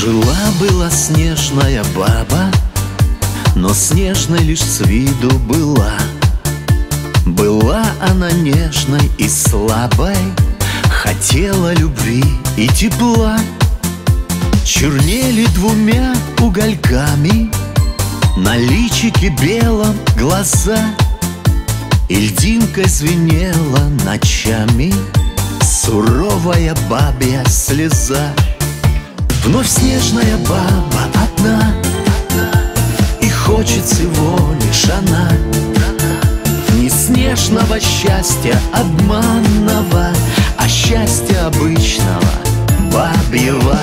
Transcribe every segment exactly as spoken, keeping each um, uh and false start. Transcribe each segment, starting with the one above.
Жила-была снежная баба, но снежной лишь с виду была. Была она нежной и слабой, хотела любви и тепла. Чернели двумя угольками на личике белом глаза, и льдинкой звенела ночами суровая бабья слеза. Вновь снежная баба одна, и хочет всего лишь она не снежного счастья обманного, а счастья обычного бабьего.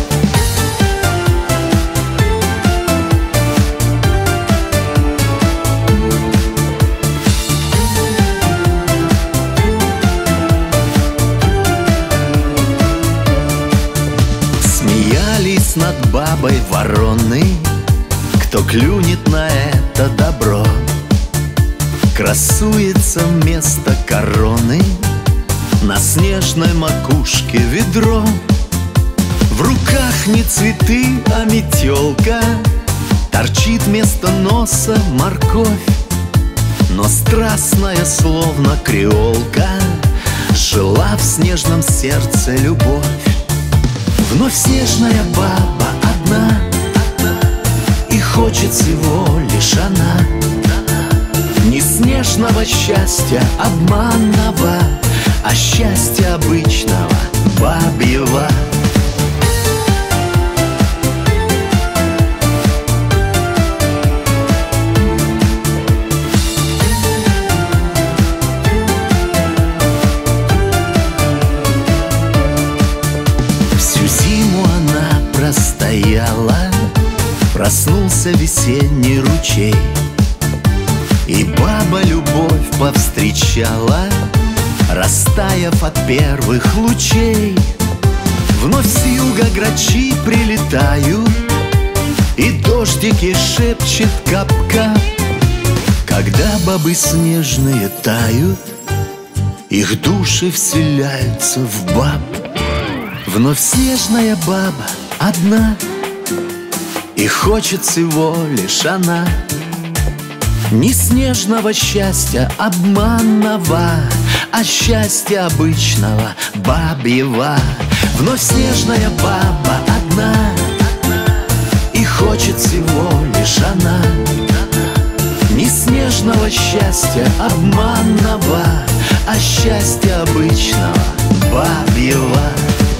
Смеялись над бабой вороны, кто клюнет на это добро. Красуется вместо короны на снежной макушке ведро. В руках не цветы, а метелка, торчит вместо носа морковь. Но страстная, словно креолка, жила в снежном сердце любовь. Вновь снежная баба одна, и хочет всего лишь она не снежного счастья обманного, а счастья обычного бабьего. Всю зиму она простояла, проснулся весенний ручей, и баба любовь повстречала, растаяв от первых лучей. Вновь с юга грачи прилетают, и дождики шепчет кап-кап. Когда бабы снежные тают, их души вселяются в баб. Вновь снежная баба одна, и хочет всего лишь она не снежного счастья обманного, а счастья обычного бабьего. Вновь снежная баба одна, и хочет всего лишь она не снежного счастья обманного, а счастья обычного бабьего.